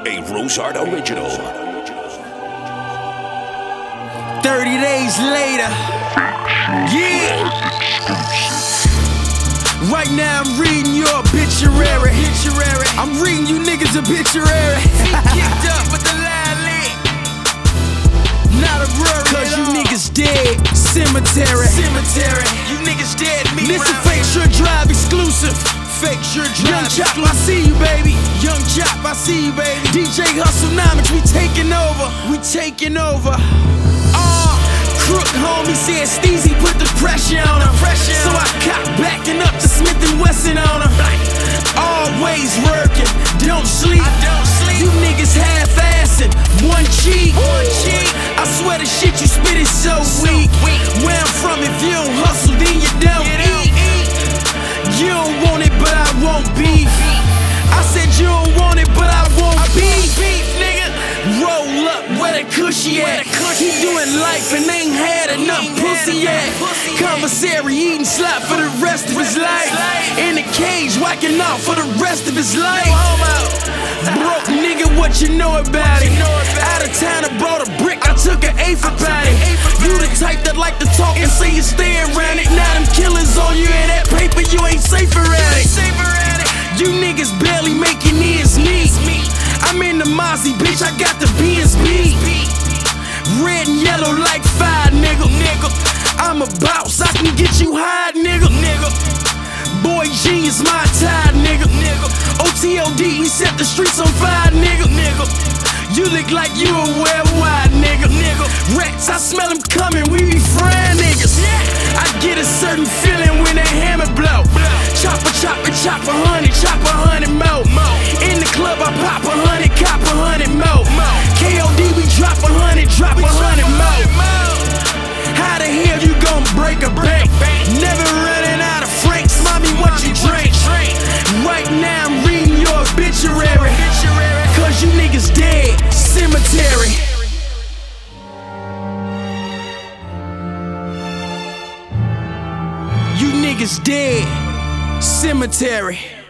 A Rosart original. 30 days later. Yeah. Right now I'm reading your obituary. I'm reading you niggas obituary. Kicked up with the line lit. Not a worry. Cause you niggas dead. Cemetery. You niggas dead. This a fake Sure Drive exclusive. Fake Sure Drive. Young Chop, I see you, baby. Young Chop, I see you, baby. DJ Hustlenomics, we taking over. Crook homie said Steezy put the pressure on him. So I cop backing up the Smith & Wesson on him. Always working, don't sleep. You niggas half-assing, one cheek. I swear the shit you spit is so weak. Where I'm from, if you don't hustle, then you don't eat. You don't want it, but I won't beef. I said you don't want it, but I won't beef, nigga. Roll up, where that cushy at? He doing life and ain't had enough pussy yet. Commissary eating slop for the rest of his life. In the cage, whacking out for the rest of his life. Broke nigga, what you know about it? Out of town, I bought a brick, I took an A for patty. You the type that like to talk and say you stay around it. Now them killers on you and that paper, you ain't safer at it. You niggas barely making ends meet. I'm in the Mozzie, bitch, I got the BSB. Red and yellow like fire, nigga. I'm a boss, I can get you high, nigga. Boy Genius, my tide, nigga. OTOD, we set the streets on fire, nigga. You look like you a worldwide, nigga. Rats, I smell them coming, we be frying niggas. I get a certain feeling when that hammer blow. Chopper, 100 more. In the club, I pop 100, cop 100 more. KOD, we drop 100 more. How the hell you gon' break a bank? Never running out of francs, mommy, what you drink? Right now I'm reading your obituary. Cause you niggas dead, cemetery. You niggas dead, cemetery.